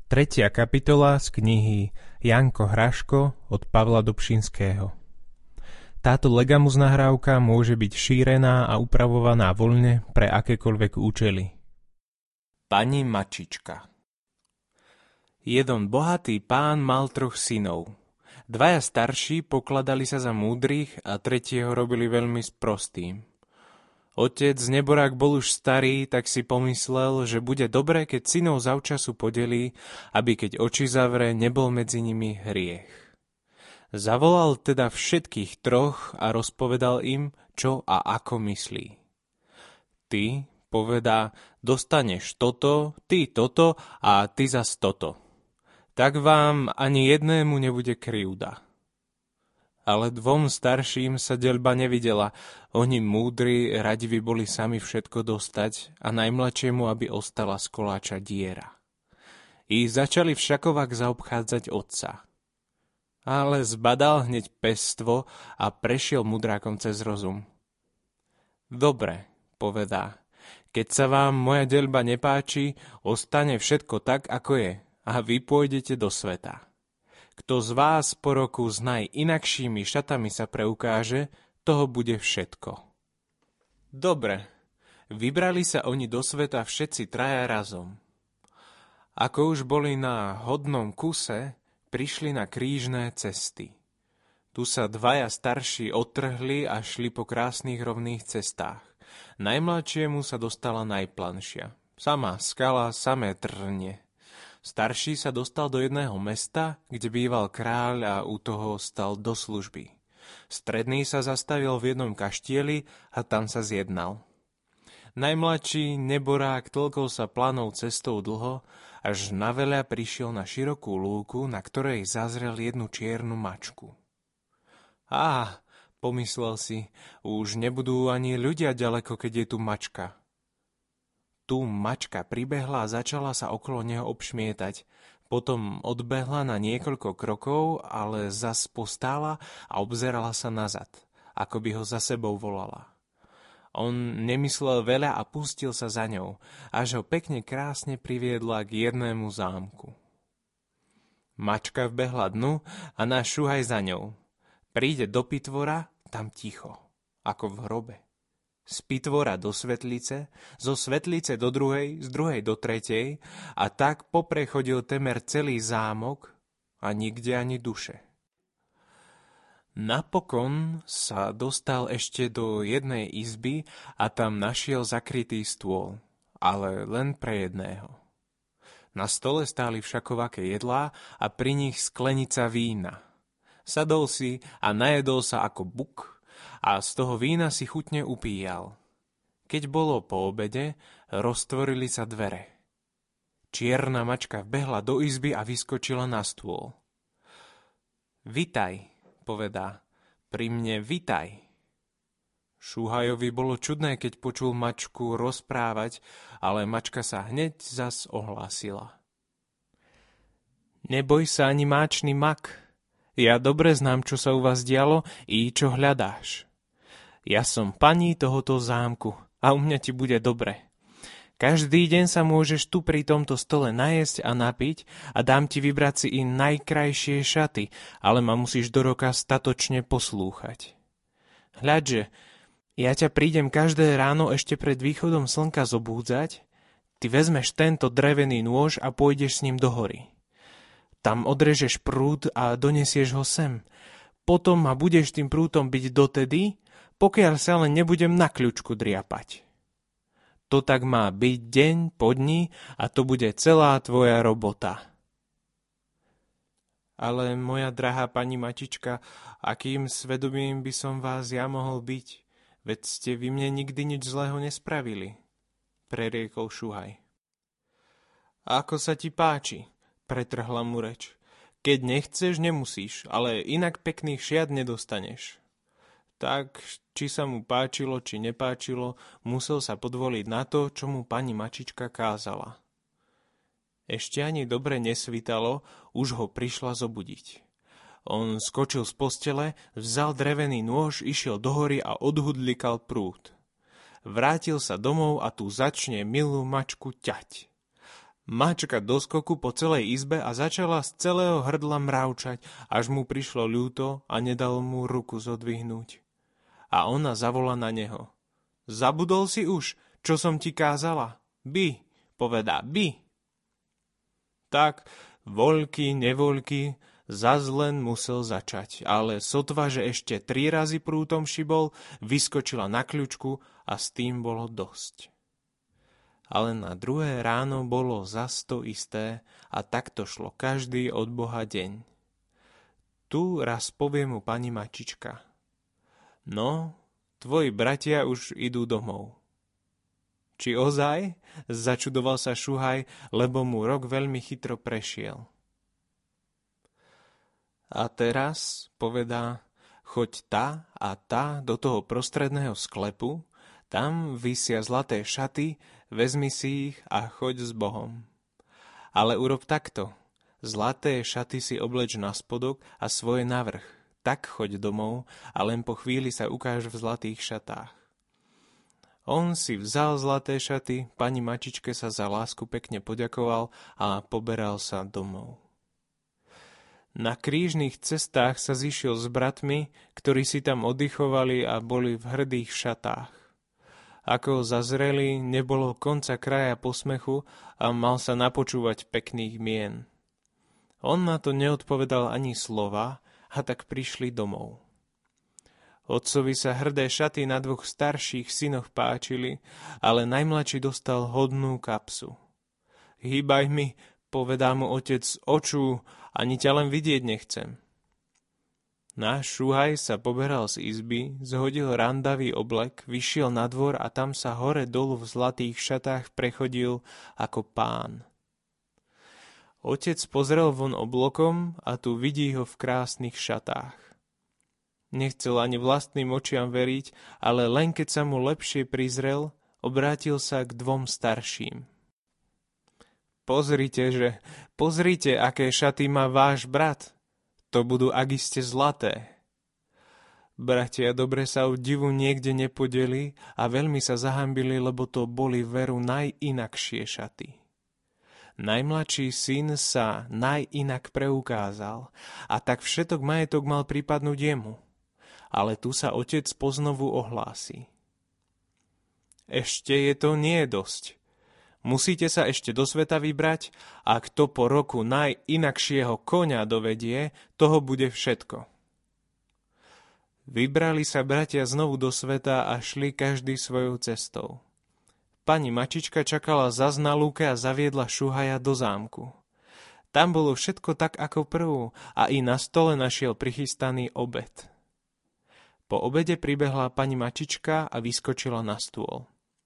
Tretia kapitola z knihy Janko Hraško od Pavla Dobšinského. Táto legamus nahrávka môže byť šírená a upravovaná voľne pre akékoľvek účely. Pani Mačička. Jeden bohatý pán mal 3 synov. 2 starší pokladali sa za múdrych a tretieho robili veľmi sprostým. Otec neborák bol už starý, tak si pomyslel, že bude dobre, keď synov zavčasu podelí, aby keď oči zavre, nebol medzi nimi hriech. Zavolal teda všetkých 3 a rozpovedal im, čo a ako myslí. Ty, povedá, dostaneš toto, ty toto a ty zas toto. Tak vám ani jednému nebude krivda. Ale 2 starším sa deľba nevidela. Oni múdri, radi by boli sami všetko dostať a najmladšiemu, aby ostala z koláča diera. I začali všakovak zaobchádzať otca. Ale zbadal hneď pestvo a prešiel mudrákom cez rozum. Dobre, povedá, keď sa vám moja deľba nepáči, ostane všetko tak, ako je a vy pôjdete do sveta. Kto z vás po roku s najinakšími šatami sa preukáže, toho bude všetko. Dobre, vybrali sa oni do sveta všetci 3 razom. Ako už boli na hodnom kuse, prišli na krížne cesty. Tu sa 2 starší odtrhli a šli po krásnych rovných cestách. Najmladšiemu sa dostala najplanšia. Samá skala, samé trnie. Starší sa dostal do jedného mesta, kde býval kráľ a u toho stal do služby. Stredný sa zastavil v jednom kaštieli a tam sa zjednal. Najmladší neborák tlkol sa planou cestou dlho, až naveľa prišiel na širokú lúku, na ktorej zazrel jednu čiernu mačku. Pomyslel si, už nebudú ani ľudia ďaleko, keď je tu mačka. Tu mačka pribehla a začala sa okolo neho obšmietať. Potom odbehla na niekoľko krokov, ale zas postála a obzerala sa nazad, ako by ho za sebou volala. On nemyslel veľa a pustil sa za ňou, až ho pekne krásne priviedla k jednému zámku. Mačka vbehla dnu a náš šuhaj za ňou. Príde do pitvora, tam ticho, ako v hrobe. Z pitvora do svetlice, zo svetlice do druhej, z druhej do tretej a tak poprechodil temer celý zámok a nikde ani duše. Napokon sa dostal ešte do jednej izby a tam našiel zakrytý stôl, ale len pre jedného. Na stole stáli všakovaké jedlá a pri nich sklenica vína. Sadol si a najedol sa ako buk, a z toho vína si chutne upíjal. Keď bolo po obede, roztvorili sa dvere. Čierna mačka vbehla do izby a vyskočila na stôl. Vitaj, povedá, pri mne vitaj. Šúhajovi bolo čudné, keď počul mačku rozprávať, ale mačka sa hneď zas ohlásila. Neboj sa ani máčny mak. Ja dobre znám, čo sa u vás dialo i čo hľadáš. Ja som pani tohoto zámku a u mňa ti bude dobre. Každý deň sa môžeš tu pri tomto stole najesť a napiť a dám ti vybrať si i najkrajšie šaty, ale ma musíš do roka statočne poslúchať. Hľadže, ja ťa prídem každé ráno ešte pred východom slnka zobúdzať, ty vezmeš tento drevený nôž a pôjdeš s ním do hory. Tam odrežeš prúd a donesieš ho sem. Potom ma budeš tým prútom byť dotedy, pokiaľ sa len nebudem na kľučku driapať. To tak má byť deň po dni a to bude celá tvoja robota. Ale moja drahá pani Matička, akým svedomím by som vás ja mohol byť? Veď ste vy mne nikdy nič zlého nespravili, preriekol Šuhaj. Ako sa ti páči, pretrhla mu reč. Keď nechceš, nemusíš, ale inak pekných šiat nedostaneš. Tak, či sa mu páčilo, či nepáčilo, musel sa podvoliť na to, čo mu pani Mačička kázala. Ešte ani dobre nesvitalo, už ho prišla zobudiť. On skočil z postele, vzal drevený nôž, išiel do hory a odhudlikal prúd. Vrátil sa domov a tu začne milú mačku ťať. Mačka do skoku po celej izbe a začala z celého hrdla mravčať, až mu prišlo ľúto a nedal mu ruku zodvihnúť. A ona zavolá na neho. Zabudol si už, čo som ti kázala? By, povedá, by. Tak, voľky, nevoľky, zas len musel začať, ale sotva, že ešte 3 razy prútom šibol, vyskočila na kľučku a s tým bolo dosť. Ale na druhé ráno bolo zas to isté a takto šlo každý od Boha deň. Tu raz povie mu pani mačička. No, tvoji bratia už idú domov. Či ozaj? Začudoval sa Šuhaj, lebo mu rok veľmi chytro prešiel. A teraz, povedá, choď tá a tá do toho prostredného sklepu, tam visia zlaté šaty, vezmi si ich a choď s Bohom. Ale urob takto. Zlaté šaty si obleč na spodok a svoje navrch. Tak choď domov a len po chvíli sa ukáž v zlatých šatách. On si vzal zlaté šaty, pani mačičke sa za lásku pekne poďakoval a poberal sa domov. Na krížnych cestách sa zišiel s bratmi, ktorí si tam oddychovali a boli v hrdých šatách. Ako ho zazreli, nebolo konca kraja posmechu a mal sa napočúvať pekných mien. On na to neodpovedal ani slova a tak prišli domov. Otcovi sa hrdé šaty na 2 starších synoch páčili, ale najmladší dostal hodnú kapsu. Hýbaj mi, povedá mu otec, očú, ani ťa len vidieť nechcem. Náš Šuhaj sa poberal z izby, zhodil randavý oblek, vyšiel na dvor a tam sa hore dolu v zlatých šatách prechodil ako pán. Otec pozrel von oblokom a tu vidí ho v krásnych šatách. Nechcel ani vlastným očiam veriť, ale len keď sa mu lepšie prizrel, obrátil sa k 2 starším. Pozrite, aké šaty má váš brat. To budú akiste zlaté. Bratia dobre sa od divu niekde nepodeli a veľmi sa zahambili, lebo to boli veru najinakšie šaty. Najmladší syn sa najinak preukázal a tak všetok majetok mal pripadnúť jemu. Ale tu sa otec poznovu ohlási. Ešte je to nie dosť. Musíte sa ešte do sveta vybrať a kto po roku najinakšieho koňa dovedie, toho bude všetko. Vybrali sa bratia znovu do sveta a šli každý svojou cestou. Pani mačička čakala zas na lúke a zaviedla Šuhaja do zámku. Tam bolo všetko tak ako prvú a i na stole našiel prichystaný obed. Po obede pribehla pani mačička a vyskočila na stôl.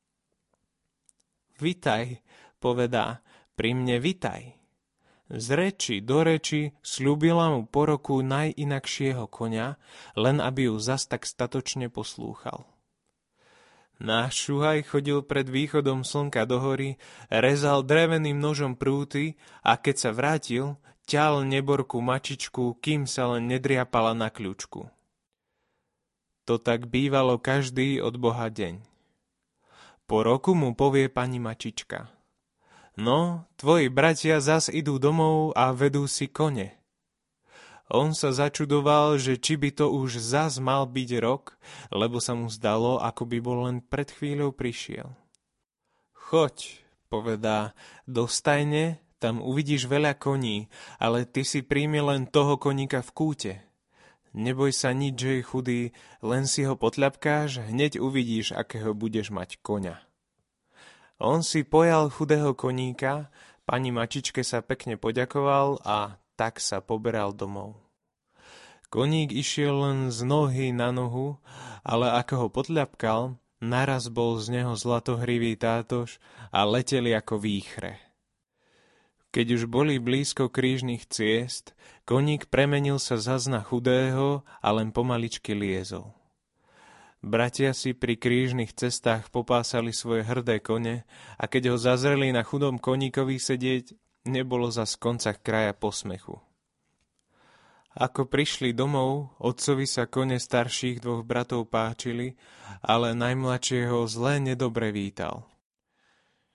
Vitaj, povedá, pri mne vitaj. Z reči do reči sľúbila mu po roku najinakšieho koňa, len aby ju zas tak statočne poslúchal. Náš Šuhaj chodil pred východom slnka do hory, rezal dreveným nožom prúty a keď sa vrátil, ťal neborku mačičku, kým sa len nedriapala na kľučku. To tak bývalo každý od Boha deň. Po roku mu povie pani mačička. No, tvoji bratia zas idú domov a vedú si kone. On sa začudoval, že či by to už zas mal byť rok, lebo sa mu zdalo, ako by bol len pred chvíľou prišiel. Choď, povedá, do stajne, tam uvidíš veľa koní, ale ty si príjmi len toho koníka v kúte. Neboj sa nič, že je chudý, len si ho potľapkáš, hneď uvidíš, akého budeš mať koňa. On si pojal chudého koníka, pani mačičke sa pekne poďakoval a tak sa poberal domov. Koník išiel len z nohy na nohu, ale ako ho potľapkal, naraz bol z neho zlatohrivý tátoš a leteli ako výchre. Keď už boli blízko krížnych ciest, koník premenil sa zas na chudého a len pomaličky liezol. Bratia si pri krížnych cestách popásali svoje hrdé kone a keď ho zazreli na chudom koníkovi sedieť, nebolo zas konca kraja posmechu. Ako prišli domov, otcovi sa kone starších 2 bratov páčili, ale najmladšieho zle nedobre vítal.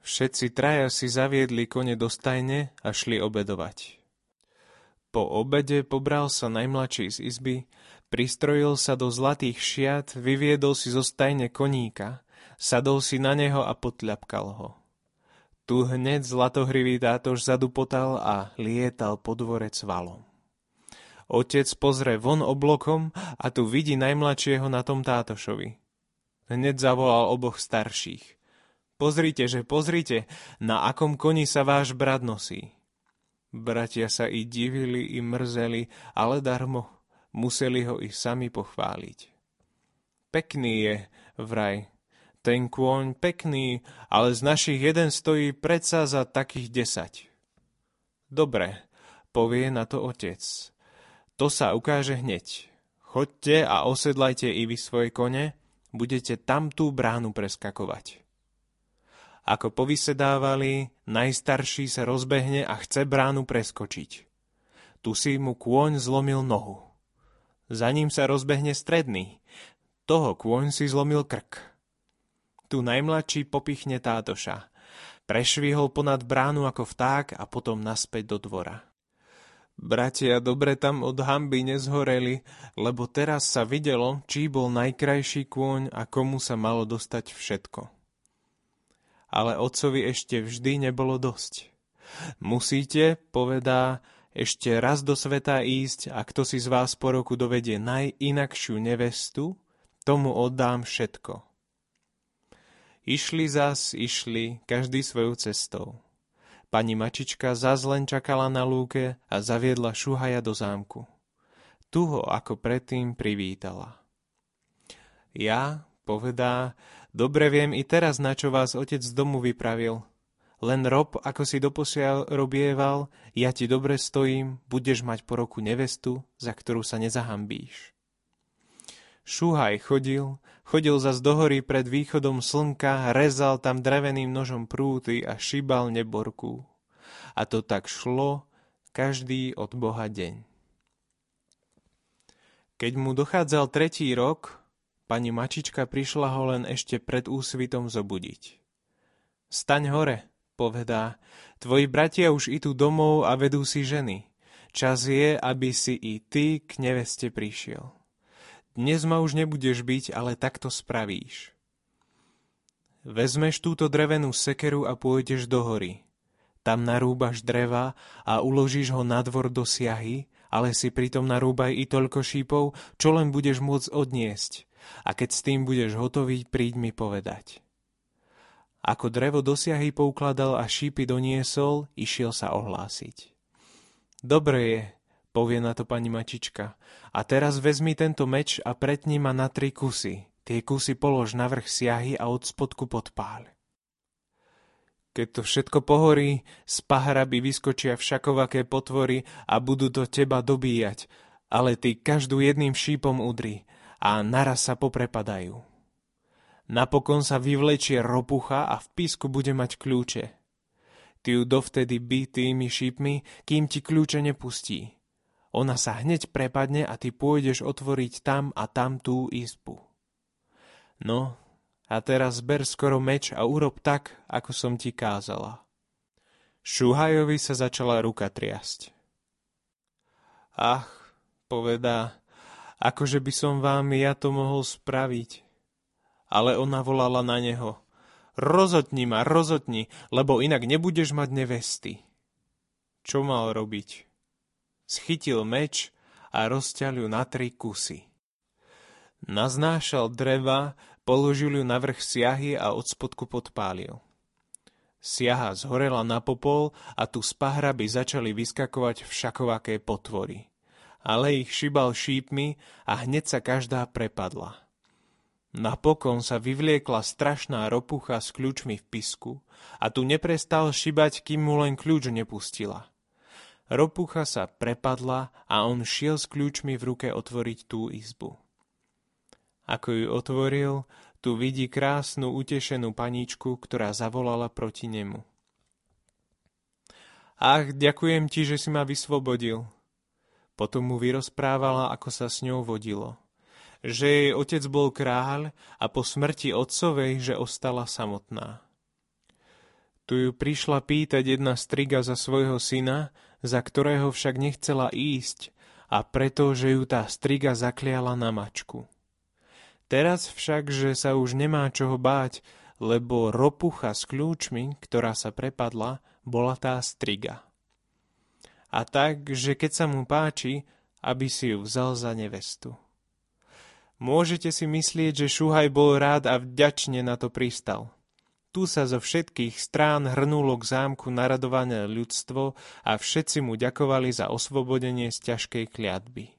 Všetci traja si zaviedli kone do stajne a šli obedovať. Po obede pobral sa najmladší z izby, pristrojil sa do zlatých šiat, vyviedol si zo stajne koníka, sadol si na neho a potľapkal ho. Tu hneď zlatohrivý tátoš zadupotal a lietal po dvore cvalom. Otec pozrie von oblokom a tu vidí najmladšieho na tom tátošovi. Hneď zavolal oboch starších. Pozrite, na akom koni sa váš brat nosí. Bratia sa i divili, i mrzeli, ale darmo, museli ho i sami pochváliť. Pekný je, vraj, ten kôň pekný, ale z našich jeden stojí predsa za takých 10. Dobre, povie na to otec. To sa ukáže hneď. Choďte a osedlajte i vy svoje kone, budete tam tú bránu preskakovať. Ako povysedávali, najstarší sa rozbehne a chce bránu preskočiť. Tu si mu kôň zlomil nohu. Za ním sa rozbehne stredný. Toho kôň si zlomil krk. Tu najmladší popichne tátoša. Prešvihol ponad bránu ako vták a potom naspäť do dvora. Bratia dobre tam od hanby nezhoreli, lebo teraz sa videlo, čí bol najkrajší kôň a komu sa malo dostať všetko. Ale otcovi ešte vždy nebolo dosť. Musíte, povedá, ešte raz do sveta ísť a kto si z vás po roku dovedie najinakšiu nevestu, tomu oddám všetko. Išli, každý svojou cestou. Pani Mačička zas len čakala na lúke a zaviedla Šuhaja do zámku. Tu ho ako predtým privítala. Ja, povedá, dobre viem i teraz, na čo vás otec z domu vypravil. Len rob, ako si doposiaľ robieval, ja ti dobre stojím, budeš mať po roku nevestu, za ktorú sa nezahambíš. Šuhaj chodil zas do hory pred východom slnka, rezal tam dreveným nožom prúty a šibal neborku. A to tak šlo každý od Boha deň. Keď mu dochádzal 3. rok, pani Mačička prišla ho len ešte pred úsvitom zobudiť. Staň hore, povedá, tvoji bratia už idú domov a vedú si ženy. Čas je, aby si i ty k neveste prišiel. Dnes ma už nebudeš byť, ale takto spravíš. Vezmeš túto drevenú sekeru a pôjdeš do hory. Tam narúbaš dreva a uložíš ho na dvor do siahy, ale si pritom narúbaj i toľko šípov, čo len budeš môcť odniesť. A keď s tým budeš hotový, príď mi povedať. Ako drevo do siahy poukladal a šípy doniesol, išiel sa ohlásiť. Dobre je, povie na to pani Mačička. A teraz vezmi tento meč a pretni ma na 3 kusy. Tie kusy polož na vrch siahy a od spodku podpáľ. Keď to všetko pohorí, z pahraby vyskočia všakovaké potvory a budú to teba dobíjať, ale ty každú jedným šípom udri a naraz sa poprepadajú. Napokon sa vyvlečie ropucha a v písku bude mať kľúče. Ty ju dovtedy by tými šípmi, kým ti kľúče nepustí. Ona sa hneď prepadne a ty pôjdeš otvoriť tam a tam tú izbu. No, a teraz ber skoro meč a urob tak, ako som ti kázala. Šuhajovi sa začala ruka triasť. Ach, povedá, akože by som vám ja to mohol spraviť. Ale ona volala na neho. Rozotni ma, lebo inak nebudeš mať nevesty. Čo mal robiť? Schytil meč a rozťal ju na 3 kusy. Naznášal dreva, položil ju na vrch siahy a od spodku podpálil. Siaha zhorela na popol a tu z pahraby začali vyskakovať všakovaké potvory. Ale ich šibal šípmi a hneď sa každá prepadla. Napokon sa vyvliekla strašná ropucha s kľúčmi v pisku a tu neprestal šibať, kým mu len kľúč nepustila. Ropucha sa prepadla a on šiel s kľúčmi v ruke otvoriť tú izbu. Ako ju otvoril, tu vidí krásnu utešenú paníčku, ktorá zavolala proti nemu. Ach, ďakujem ti, že si ma vyslobodil. Potom mu vyrozprávala, ako sa s ňou vodilo. Že jej otec bol kráľ a po smrti otcovej, že ostala samotná. Tu ju prišla pýtať jedna striga za svojho syna, za ktorého však nechcela ísť, a preto, že ju tá striga zakliala na mačku. Teraz však, že sa už nemá čoho báť, lebo ropucha s kľúčmi, ktorá sa prepadla, bola tá striga. A tak, že keď sa mu páči, aby si ju vzal za nevestu. Môžete si myslieť, že Šuhaj bol rád a vďačne na to pristal. Tu sa zo všetkých strán hrnulo k zámku naradované ľudstvo a všetci mu ďakovali za oslobodenie z ťažkej kliatby.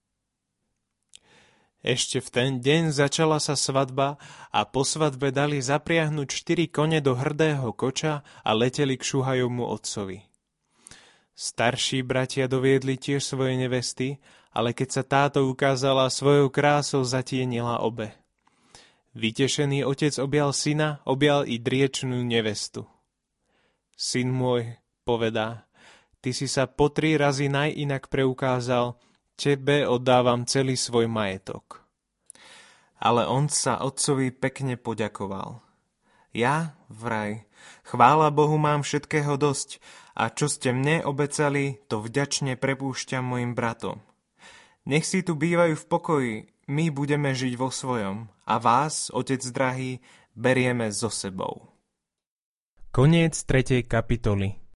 Ešte v ten deň začala sa svadba a po svadbe dali zapriahnuť 4 kone do hrdého koča a leteli k Šuhajovmu otcovi. Starší bratia doviedli tiež svoje nevesty, ale keď sa táto ukázala, svojou krásou zatienila obe. Vytešený otec objal syna, objal i driečnú nevestu. Syn môj, povedá, ty si sa po 3 razy najinak preukázal, tebe oddávam celý svoj majetok. Ale on sa otcovi pekne poďakoval. Ja, vraj, chvála Bohu, mám všetkého dosť, a čo ste mne obecali, to vďačne prepúšťam mojim bratom. Nech si tu bývajú v pokoji, my budeme žiť vo svojom, a vás, otec drahý, berieme so sebou. Koniec 3. kapitoly.